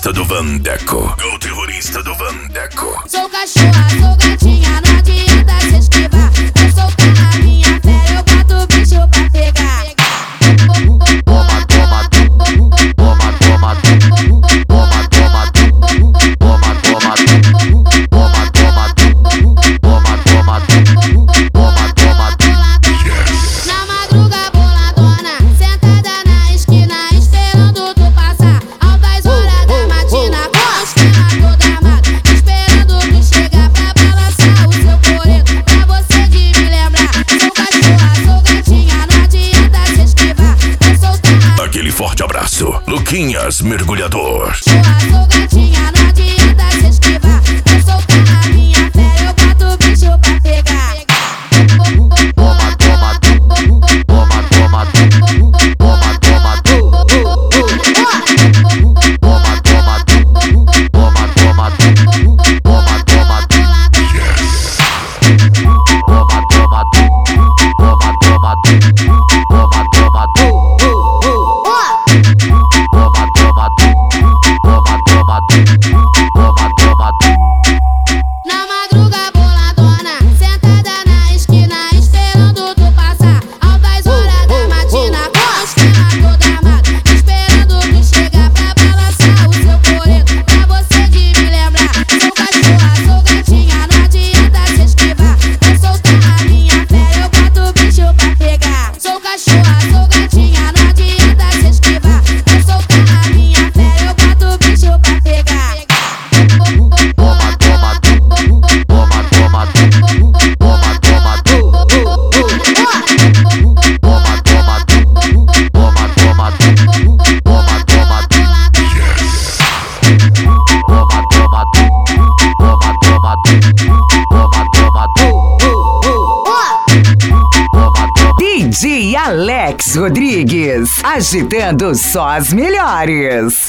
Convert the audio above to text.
terrorista do Vandeco. É o terrorista do Vandeco. Sou cachorra, sou gatinha, não adianta se esquivar. Vou soltar a minha fé, eu boto o bicho pra pegar. Toma, toma, toma, toma, toma, toma, toma, toma, Na madruga boladona, sentada na esquina, esperando tu passar. Altas horas da matina, com o esquema todo armado, esperando tu chegar pra balançar o seu coreto. Pra você de me lembrar, sou cachorra, sou gatinha, não adianta se esquivar. Vou soltar Aquele forte abraço, Luquinhas Mergulhador. cachorra, sou gatinha, não adianta se esquivar. Vou soltar a minha fé, eu boto o bicho pra pegar. Na madruga boladona, sentada na esquina, esperando tu passar. Altas horas da matina, com o esquema todo armado, esperando tu chegar pra balançar o seu coreto. Pra você de me lembrar, sou cachorra, sou gatinha, não adianta se esquivar. Vou soltar a minha fé, eu boto o bicho pra pegar. Sou cachorra, sou gatinha, não adianta se esquivar. Vou soltar a minha fé, eu boto o bicho pra pegar. DJ Alex Rodrigues, agitando só as melhores.